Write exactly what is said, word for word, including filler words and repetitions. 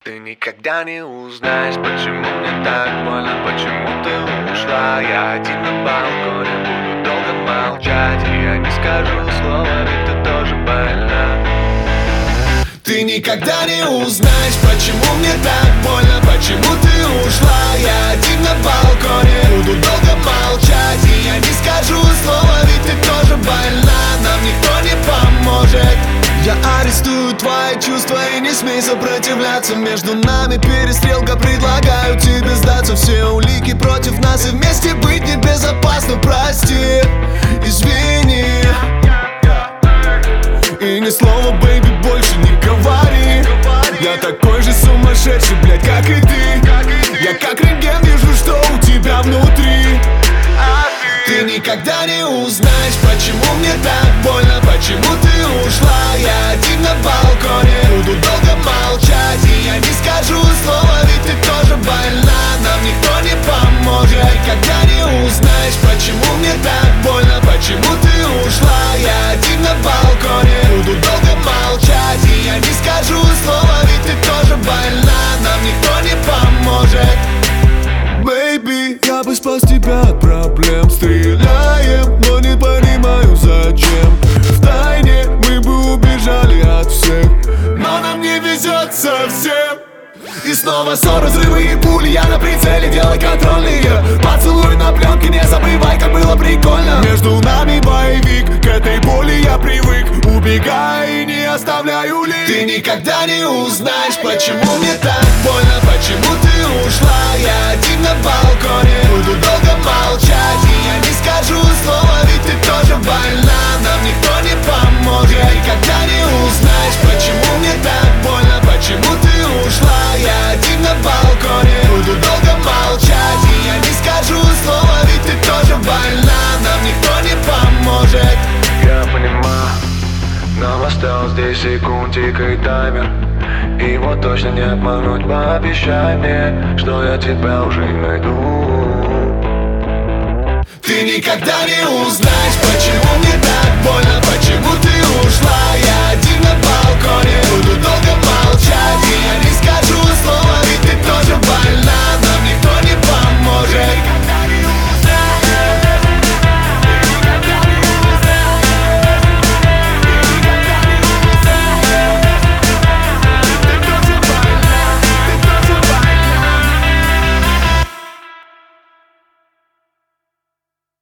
Ты никогда не узнаешь, почему мне так больно, почему ты ушла. Я один на балконе буду долго молчать, и я не скажу слова, ведь ты тоже больна. Ты никогда не узнаешь, почему мне так больно, почему ты ушла. Я один на балконе буду долго молчать, и я не скажу слова, ведь ты тоже больна. Нам никто не поможет. Я арестую твои чувства и не смей сопротивляться. Между нами перестрелка, предлагаю тебе сдаться. Все улики против нас, и вместе быть небезопасно. Прости, извини, и ни слова, бэйби, больше не говори. Я такой же сумасшедший, блядь, как и ты. Я как рентген вижу, что у тебя внутри. Ты никогда не узнаешь, почему мне так больно, почему ты ушла. Я один на балконе буду долго молчать, и я не скажу слова, ведь ты тоже больна. Нам никто не поможет. Никогда не узнаешь, почему мне так больно, почему ты ушла. Я один на балконе буду долго молчать, и я не скажу слова, ведь ты тоже больна. Нам никто не поможет. Бэйби, я бы спас тебя от проблем. Стреляем, но не понимаю зачем. Втайне мы бы убежали от всех, но нам не везет совсем. И снова ссоры, взрывы и пули, я на прицеле, делай контрольные. Поцелуй на пленке, не забывай, как было прикольно. Между нами боевик, к этой боли я привык. Убегай и не оставляй улик. Ты никогда не узнаешь, почему мне так больно, почему ты ушла. Я один на балконе буду долго молчать, и я не скажу слова, ведь ты тоже больна. Нам никто не поможет. Никогда не узнаешь, почему мне так больно, почему ты ушла. Я один на балконе буду долго молчать, и я не скажу слова, ведь ты тоже больна. Нам никто не поможет. Я понимаю, нам осталось десять секунд, тикает таймер. Его точно не обмануть, пообещай мне, что я тебя уже найду. Ты никогда не узнаешь, почему мне так больно, почему ты